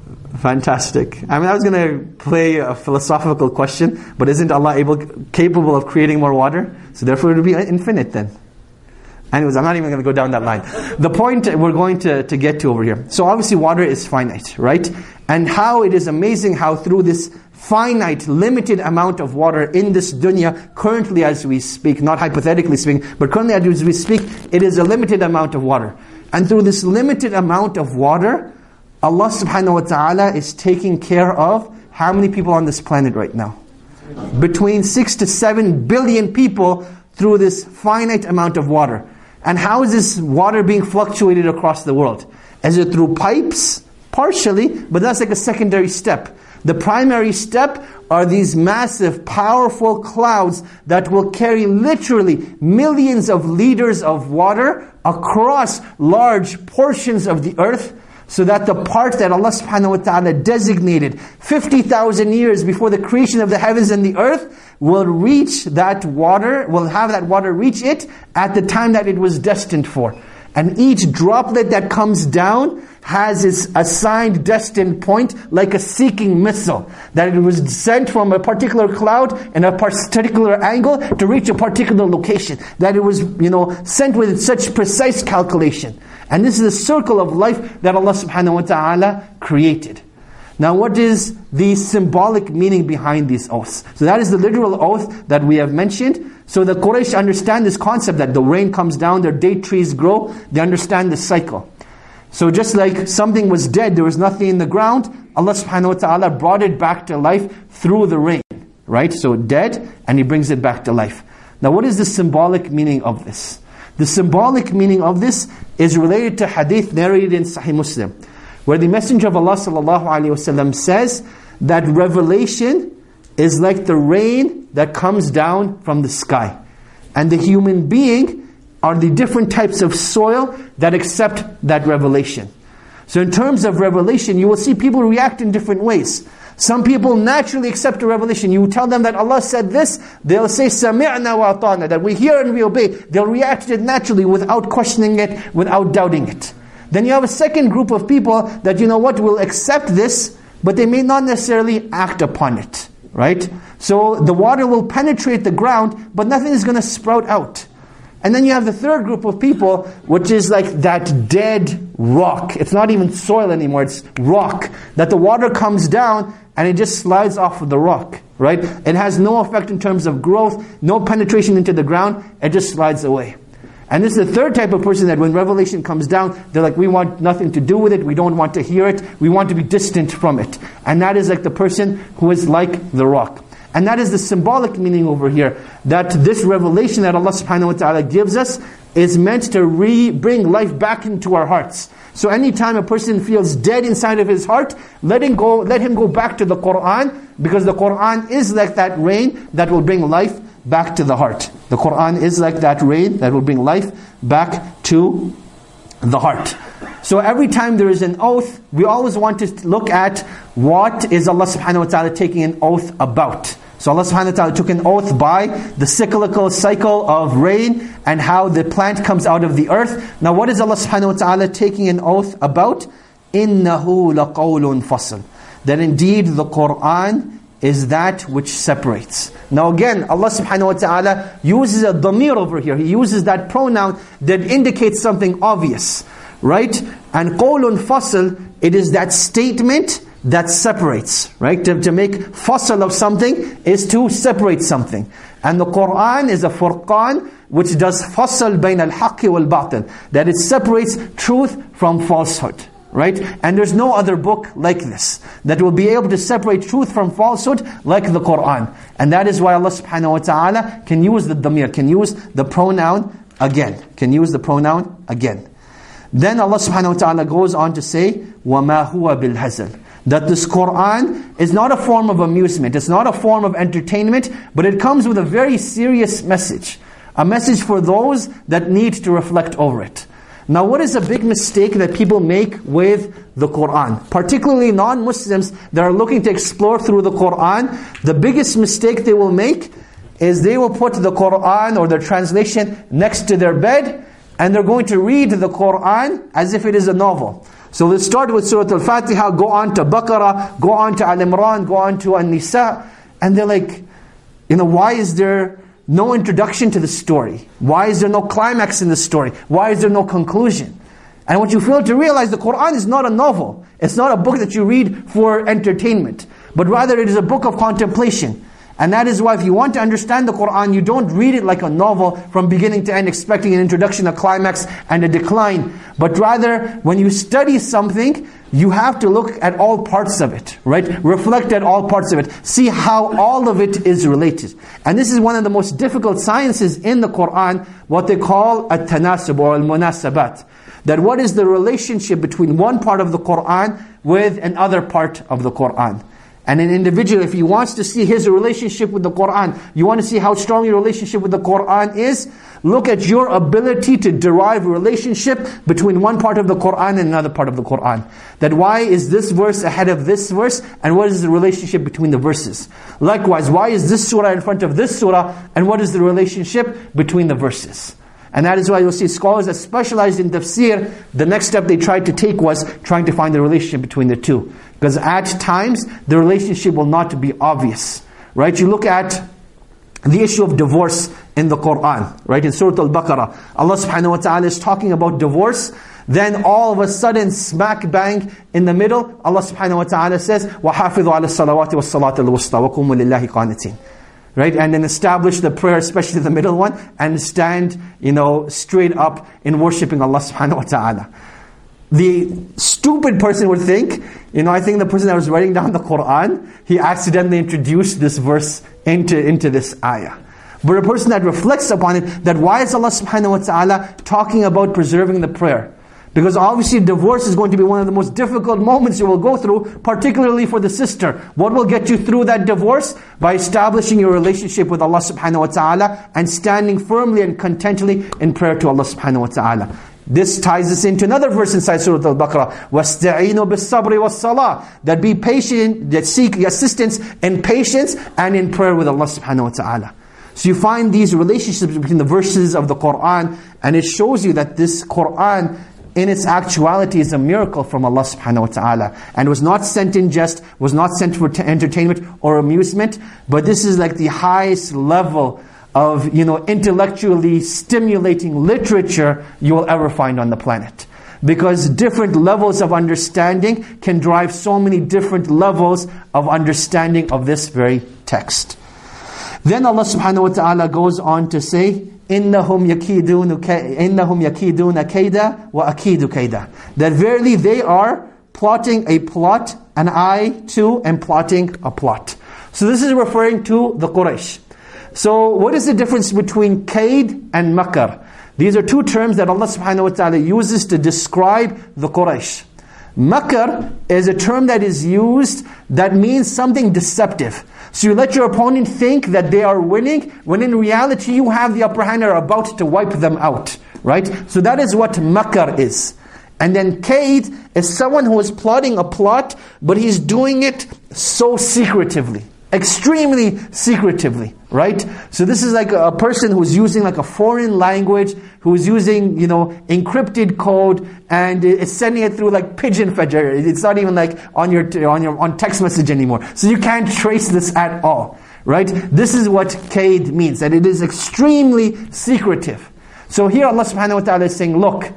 Fantastic. I mean, I was going to play a philosophical question, but isn't Allah capable of creating more water? So therefore it would be infinite then. Anyways, I'm not even going to go down that line. The point we're going to get to over here. So obviously water is finite, right? And how it is amazing how through this finite, limited amount of water in this dunya, currently as we speak, not hypothetically speaking, but currently as we speak, it is a limited amount of water. And through this limited amount of water, Allah subhanahu wa ta'ala is taking care of how many people on this planet right now? Between 6 to 7 billion people through this finite amount of water. And how is this water being fluctuated across the world? Is it through pipes? Partially, but that's like a secondary step. The primary step are these massive, powerful clouds that will carry literally millions of liters of water across large portions of the earth, so that the part that Allah subhanahu wa ta'ala designated 50,000 years before the creation of the heavens and the earth will reach that water, will have that water reach it at the time that it was destined for. And each droplet that comes down has its assigned destined point, like a seeking missile. That it was sent from a particular cloud in a particular angle to reach a particular location. That it was, sent with such precise calculation. And this is the circle of life that Allah subhanahu wa ta'ala created. Now what is the symbolic meaning behind these oaths? So that is the literal oath that we have mentioned. So the Quraysh understand this concept that the rain comes down, their date trees grow. They understand the cycle. So just like something was dead, there was nothing in the ground, Allah subhanahu wa ta'ala brought it back to life through the rain. Right? So dead, and He brings it back to life. Now what is the symbolic meaning of this? The symbolic meaning of this is related to hadith narrated in Sahih Muslim, where the Messenger of Allah sallallahu alaihi wasallam says that revelation is like the rain that comes down from the sky. And the human being are the different types of soil that accept that revelation. So in terms of revelation, you will see people react in different ways. Some people naturally accept a revelation. You tell them that Allah said this, they'll say, سَمِعْنَا وَأَطَعْنَا, that we hear and we obey. They'll react to it naturally without questioning it, without doubting it. Then you have a second group of people that, will accept this, but they may not necessarily act upon it. Right? So the water will penetrate the ground, but nothing is going to sprout out. And then you have the third group of people, which is like that dead rock. It's not even soil anymore, it's rock. That the water comes down and it just slides off of the rock. Right? It has no effect in terms of growth, no penetration into the ground, it just slides away. And this is the third type of person that when revelation comes down, they're like, we want nothing to do with it, we don't want to hear it, we want to be distant from it. And that is like the person who is like the rock. And that is the symbolic meaning over here, that this revelation that Allah subhanahu wa ta'ala gives us is meant to bring life back into our hearts. So anytime a person feels dead inside of his heart, let him go back to the Qur'an, because the Qur'an is like that rain that will bring life back to the heart. The Qur'an is like that rain that will bring life back to the heart. So every time there is an oath, we always want to look at what is Allah subhanahu wa ta'ala taking an oath about. So Allah subhanahu wa ta'ala took an oath by the cyclical cycle of rain and how the plant comes out of the earth. Now what is Allah subhanahu wa ta'ala taking an oath about? إِنَّهُ لَقَوْلٌ فَصْلٌ. That indeed the Qur'an is that which separates. Now again, Allah subhanahu wa ta'ala uses a dhamir over here. He uses that pronoun that indicates something obvious. Right? And qawlun fasl, it is that statement that separates. Right? To make fasl of something is to separate something. And the Qur'an is a furqan which does fasl bayn al-haqqi wal-batil. That it separates truth from falsehood. Right? And there's no other book like this that will be able to separate truth from falsehood like the Qur'an. And that is why Allah subhanahu wa ta'ala can use the dhamir, can use the pronoun again. Can use the pronoun again. Then Allah subhanahu wa ta'ala goes on to say, وَمَا هُوَ بِالْهَزَلِ, that this Qur'an is not a form of amusement, it's not a form of entertainment, but it comes with a very serious message. A message for those that need to reflect over it. Now what is a big mistake that people make with the Qur'an? Particularly non-Muslims that are looking to explore through the Qur'an, the biggest mistake they will make is they will put the Qur'an or their translation next to their bed, and they're going to read the Qur'an as if it is a novel. So let's start with Surah Al-Fatiha, go on to Baqarah, go on to Al-Imran, go on to An-Nisa. And they're like, why is there no introduction to the story? Why is there no climax in the story? Why is there no conclusion? And what you fail to realize, the Qur'an is not a novel. It's not a book that you read for entertainment. But rather it is a book of contemplation. And that is why if you want to understand the Qur'an, you don't read it like a novel from beginning to end, expecting an introduction, a climax, and a decline. But rather, when you study something, you have to look at all parts of it, right? Reflect at all parts of it. See how all of it is related. And this is one of the most difficult sciences in the Qur'an, what they call at-tanasub or al-munasabat. That what is the relationship between one part of the Qur'an with another part of the Qur'an. And an individual, if he wants to see his relationship with the Qur'an, you want to see how strong your relationship with the Qur'an is, look at your ability to derive a relationship between one part of the Qur'an and another part of the Qur'an. That why is this verse ahead of this verse, and what is the relationship between the verses? Likewise, why is this surah in front of this surah, and what is the relationship between the verses? And that is why you'll see scholars that specialized in tafsir, the next step they tried to take was trying to find the relationship between the two. Because at times, the relationship will not be obvious. Right? You look at the issue of divorce in the Qur'an. Right? In Surah Al-Baqarah, Allah subhanahu wa ta'ala is talking about divorce. Then all of a sudden, smack bang in the middle, Allah subhanahu wa ta'ala says, وَحَافِظُوا عَلَى الصَّلَوَاتِ وَالصَّلَاةِ الْوُسْطَى وَقُومُوا لِلَّهِ قَانِتِينَ. Right? And then establish the prayer, especially the middle one, and stand, straight up in worshipping Allah subhanahu wa ta'ala. The stupid person would think, I think the person that was writing down the Qur'an, he accidentally introduced this verse into this ayah. But a person that reflects upon it, that why is Allah subhanahu wa ta'ala talking about preserving the prayer? Because obviously divorce is going to be one of the most difficult moments you will go through, particularly for the sister. What will get you through that divorce? By establishing your relationship with Allah subhanahu wa ta'ala and standing firmly and contentedly in prayer to Allah subhanahu wa ta'ala. This ties us into another verse inside Surah Al-Baqarah. وَاسْتَعِينُوا بِالصَّبْرِ وَالصَّلَاةِ. That be patient, that seek assistance in patience and in prayer with Allah subhanahu wa ta'ala. So you find these relationships between the verses of the Qur'an, and it shows you that this Qur'an in its actuality is a miracle from Allah subhanahu wa ta'ala. And was not sent in jest, was not sent for entertainment or amusement, but this is like the highest level of, intellectually stimulating literature you will ever find on the planet. Because different levels of understanding can drive so many different levels of understanding of this very text. Then Allah subhanahu wa ta'ala goes on to say, إِنَّهُمْ يَكِيدُونَ كَيْدًا وَأَكِيدُ كَيْدًا. That verily they are plotting a plot, and I too am plotting a plot. So this is referring to the Quraysh. So what is the difference between kaid and makar? These are two terms that Allah subhanahu wa ta'ala uses to describe the Quraysh. Makar is a term that is used that means something deceptive. So you let your opponent think that they are winning, when in reality you have the upper hand and are about to wipe them out. Right? So that is what makar is. And then kaid is someone who is plotting a plot, but he's doing it so secretively. Extremely secretively, right? So this is like a person who's using like a foreign language, who's using, encrypted code, and it's sending it through like pigeon fedger. It's not even like on text message anymore. So you can't trace this at all, right? This is what kaid means, that it is extremely secretive. So here Allah subhanahu wa ta'ala is saying, look,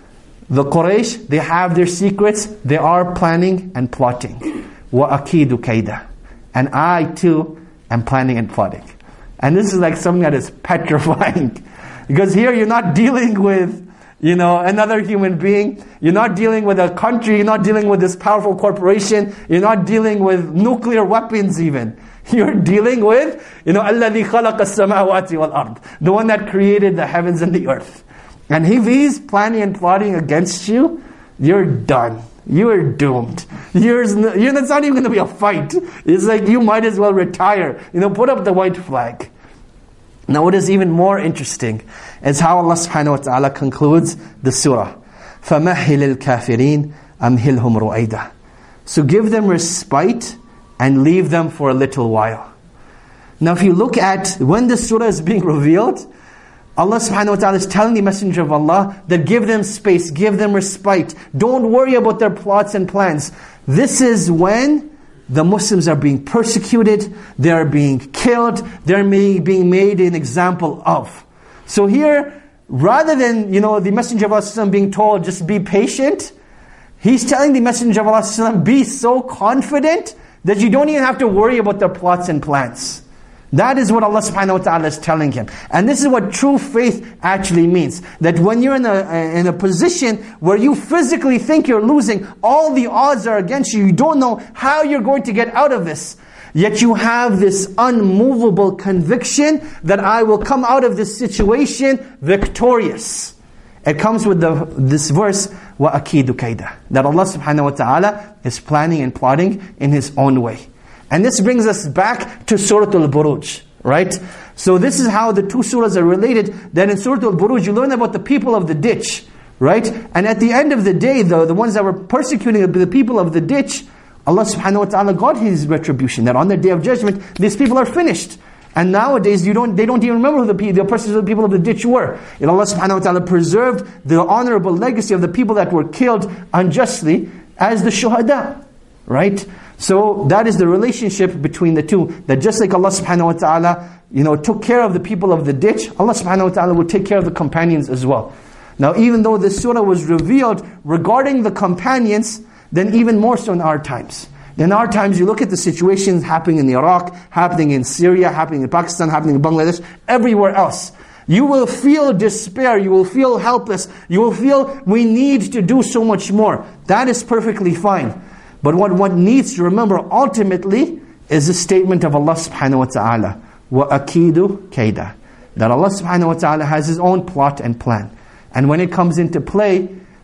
the Quraysh, they have their secrets, they are planning and plotting. وَأَكِيدُ كَيْدًا. And I too am planning and plotting. And this is like something that is petrifying. Because here you're not dealing with, another human being. You're not dealing with a country. You're not dealing with this powerful corporation. You're not dealing with nuclear weapons even. You're dealing with, الَّذِي خَلَقَ السَّمَاوَاتِ وَالْأَرْضِ. The one that created the heavens and the earth. And if he's planning and plotting against you, you're done. You are doomed. It's not even going to be a fight. It's like you might as well retire. Put up the white flag. Now what is even more interesting is how Allah subhanahu wa ta'ala concludes the surah. فَمَهِّلِ الْكَافِرِينَ أَمْهِلْهُمْ رُؤَيْدًا. So give them respite and leave them for a little while. Now if you look at when the surah is being revealed, Allah subhanahu wa ta'ala is telling the Messenger of Allah that give them space, give them respite. Don't worry about their plots and plans. This is when the Muslims are being persecuted, they are being killed, they're being made an example of. So here, rather than the Messenger of Allah being told, just be patient, he's telling the Messenger of Allah, be so confident that you don't even have to worry about their plots and plans. That is what Allah subhanahu wa ta'ala is telling him. And this is what true faith actually means. That when you're in a position where you physically think you're losing, all the odds are against you, you don't know how you're going to get out of this. Yet you have this unmovable conviction that I will come out of this situation victorious. It comes with this verse, وَأَكِيدُ كَيْدًا. That Allah subhanahu wa ta'ala is planning and plotting in His own way. And this brings us back to Surah Al-Buruj, right? So this is how the two surahs are related. That in Surah Al-Buruj, you learn about the people of the ditch, right? And at the end of the day, the ones that were persecuting the people of the ditch, Allah subhanahu wa ta'ala got His retribution. That on the Day of Judgment, these people are finished. And nowadays, they don't even remember who the people of the ditch were. And Allah subhanahu wa ta'ala preserved the honorable legacy of the people that were killed unjustly as the shuhada, right? So that is the relationship between the two. That just like Allah subhanahu wa ta'ala, took care of the people of the ditch, Allah subhanahu wa ta'ala will take care of the companions as well. Now even though this surah was revealed regarding the companions, then even more so in our times. In our times, you look at the situations happening in Iraq, happening in Syria, happening in Pakistan, happening in Bangladesh, everywhere else. You will feel despair, you will feel helpless, you will feel we need to do so much more. That is perfectly fine. But what one needs to remember ultimately is the statement of Allah subhanahu wa ta'ala, وَأَكِيدُ كَيْدًا. That Allah subhanahu wa ta'ala has His own plot and plan. And when it comes into play,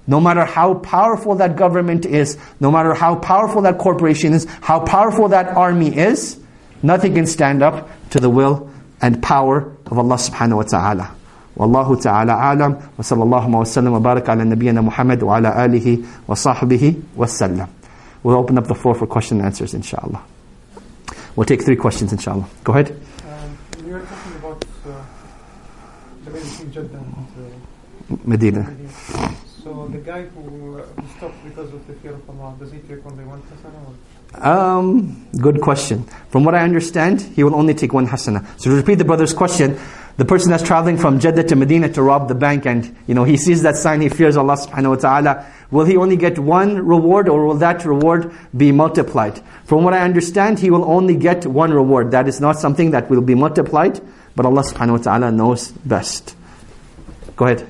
no matter how powerful that government is, no matter how powerful that corporation is, how powerful that army is, nothing can stand up to the will and power of Allah subhanahu wa ta'ala. Wallahu ta'ala alam, wa sallallahu wa sallam wa baraka ala nabiyyina Muhammad wa ala alihi wa sahbihi wa sallam. We'll open up the floor for question and answers, inshallah. We'll take 3 questions, inshallah. Go ahead. We were talking about the way between Jeddah and Medina. So the guy who stopped because of the fear of Allah, does he take only 1 hasana? Good question. From what I understand, he will only take 1 hasana. So to repeat the brother's question, the person that's traveling from Jeddah to Medina to rob the bank, and he sees that sign, he fears Allah subhanahu wa ta'ala, will he only get 1 reward, or will that reward be multiplied? From what I understand, he will only get 1 reward. That is not something that will be multiplied, but Allah subhanahu wa ta'ala knows best. Go ahead.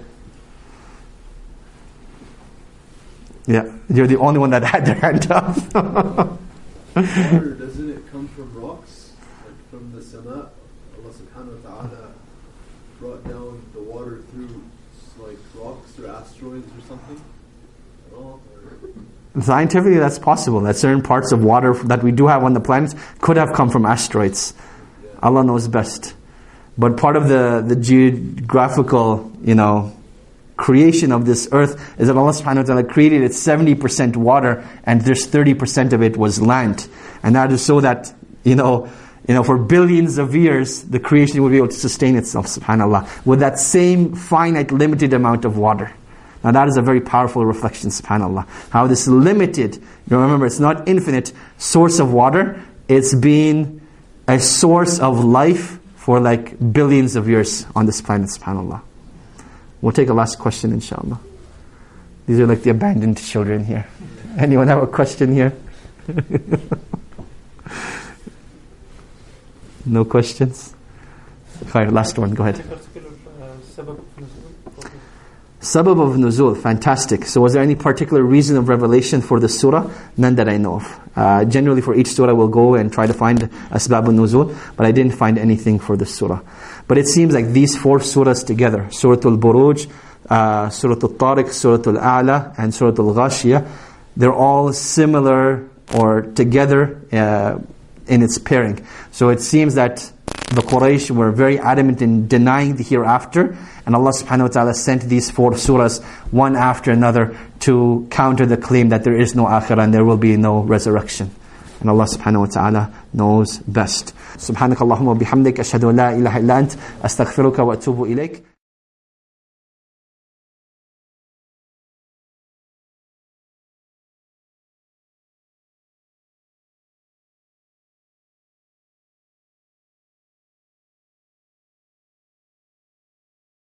Yeah, you're the only one that had their hand up. Water, doesn't it come from rocks? Like from the sama? Allah subhanahu wa ta'ala brought down the water through like rocks or asteroids or something? At all? Scientifically, that's possible. That certain parts of water that we do have on the planet could have come from asteroids. Yeah. Allah knows best. But part of the geographical, creation of this earth is that Allah subhanahu wa ta'ala created it 70% water, and there's 30% of it was land. And that is so that, for billions of years, the creation will be able to sustain itself, subhanAllah, with that same finite, limited amount of water. Now that is a very powerful reflection, subhanAllah. How this limited, remember it's not infinite, source of water, it's been a source of life for like billions of years on this planet, subhanAllah. We'll take a last question, inshallah. These are like the abandoned children here. Anyone have a question here? No questions? Fine, last one, go ahead. Sabab of nuzul, fantastic. So was there any particular reason of revelation for the surah? None that I know of. Generally for each surah we'll go and try to find asbab al-nuzul, but I didn't find anything for the surah. But it seems like these 4 surahs together, Surah Al-Buruj, Surah Al-Tariq, Surah Al-A'la, and Surah Al-Ghashiyah, they're all similar or together in its pairing. So it seems that the Quraysh were very adamant in denying the hereafter, and Allah subhanahu wa ta'ala sent these 4 surahs one after another to counter the claim that there is no akhirah and there will be no resurrection. And Allah subhanahu wa ta'ala knows best. Subhanakallahumma bihamdik ashhadu an la ilaha illa ant astaghfiruka wa atubu ilayk.